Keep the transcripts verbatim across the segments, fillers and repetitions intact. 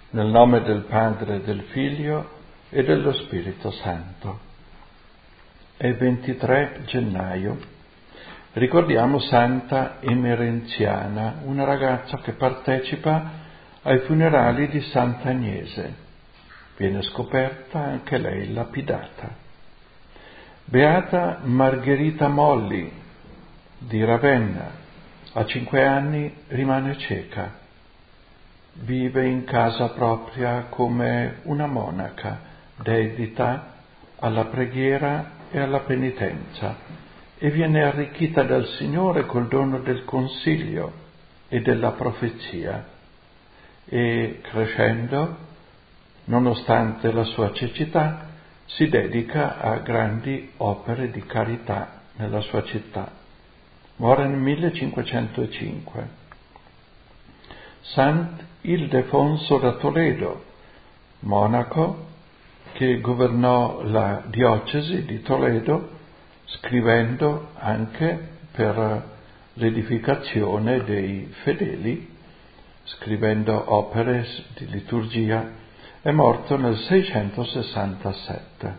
Nel nome del Padre, del Figlio e dello Spirito Santo. È ventitré gennaio. Ricordiamo Santa Emerenziana, una ragazza che partecipa ai funerali di Sant'Agnese. Viene scoperta anche lei lapidata. Beata Margherita Molli di Ravenna, a cinque anni rimane cieca. Vive in casa propria come una monaca, dedita alla preghiera e alla penitenza, e viene arricchita dal Signore col dono del consiglio e della profezia, e crescendo, nonostante la sua cecità, si dedica a grandi opere di carità nella sua città. Muore nel millecinquecentocinque. Sant'Ildefonso da Toledo, monaco che governò la diocesi di Toledo, scrivendo anche per l'edificazione dei fedeli, scrivendo opere di liturgia, è morto nel seicentosessantasette.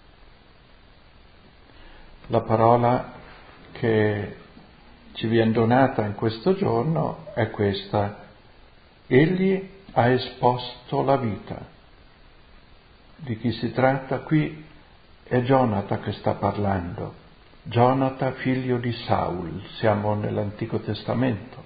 La parola che ci viene donata in questo giorno è questa: Egli ha esposto la vita. Di chi si tratta qui? È Gionata che sta parlando. Gionata, figlio di Saul, siamo nell'Antico Testamento.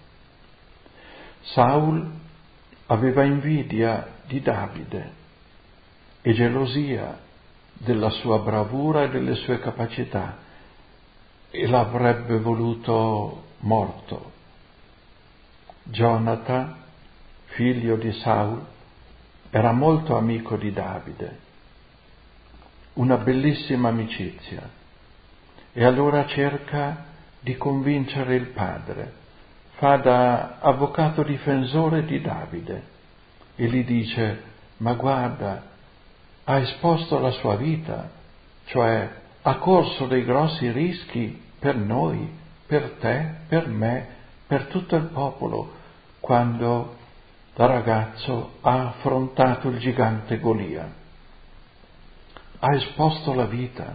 Saul aveva invidia di Davide e gelosia della sua bravura e delle sue capacità, e l'avrebbe voluto morto. Gionata, figlio di Saul, era molto amico di Davide, una bellissima amicizia, e allora cerca di convincere il padre, fa da avvocato difensore di Davide e gli dice: ma guarda, ha esposto la sua vita, cioè ha corso dei grossi rischi per noi, per te, per me, per tutto il popolo, quando da ragazzo ha affrontato il gigante Golia. Ha esposto la vita.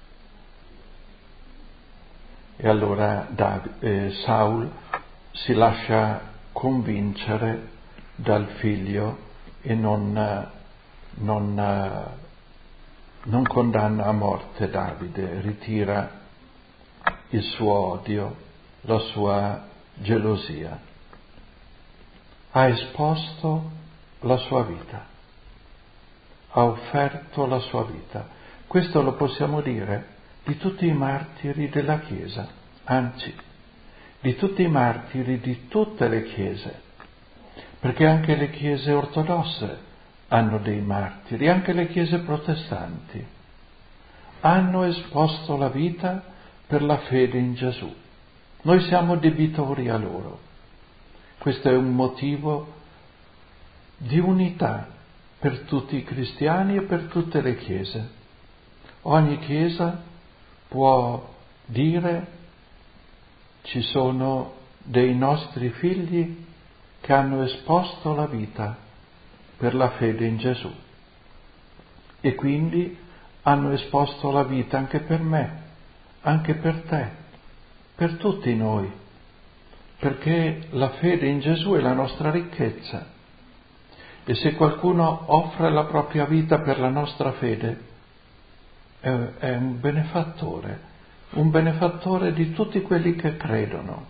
E allora Dav- eh, Saul si lascia convincere dal figlio e non, non, non condanna a morte Davide, ritira il suo odio, la sua gelosia. Ha esposto la sua vita, ha offerto la sua vita. Questo lo possiamo dire di tutti i martiri della Chiesa, anzi, di tutti i martiri di tutte le Chiese, perché anche le Chiese ortodosse hanno dei martiri, anche le Chiese protestanti hanno esposto la vita per la fede in Gesù. Noi siamo debitori a loro. Questo è un motivo di unità per tutti i cristiani e per tutte le chiese. Ogni chiesa può dire: ci sono dei nostri figli che hanno esposto la vita per la fede in Gesù, e quindi hanno esposto la vita anche per me, anche per te, per tutti noi, perché la fede in Gesù è la nostra ricchezza, e se qualcuno offre la propria vita per la nostra fede è, è un benefattore, un benefattore di tutti quelli che credono.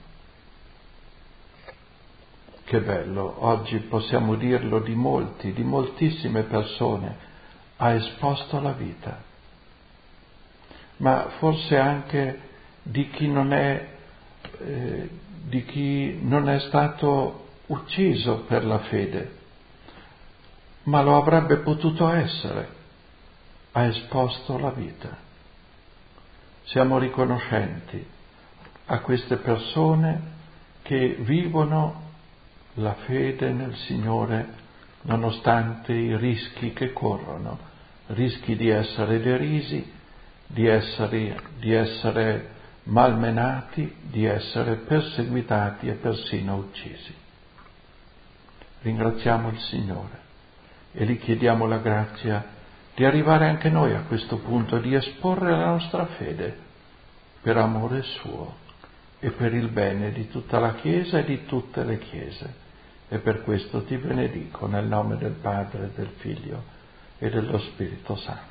Che bello, oggi possiamo dirlo di molti, di moltissime persone: ha esposto la vita. Ma forse anche di chi non è eh, di chi non è stato ucciso per la fede, ma lo avrebbe potuto essere, ha esposto la vita. Siamo riconoscenti a queste persone che vivono la fede nel Signore nonostante i rischi che corrono, rischi di essere derisi, di essere, di essere malmenati, di essere perseguitati e persino uccisi. Ringraziamo il Signore. e gli chiediamo la grazia di arrivare anche noi a questo punto, di esporre la nostra fede per amore suo e per il bene di tutta la Chiesa e di tutte le Chiese. E per questo ti benedico nel nome del Padre, del Figlio e dello Spirito Santo.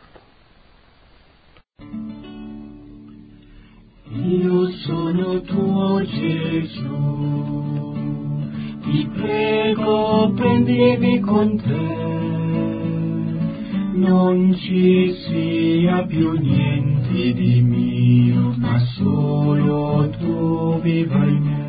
Io sono tuo Gesù, ti prego prendimi con te, non ci sia più niente di mio, ma solo tu viva in me.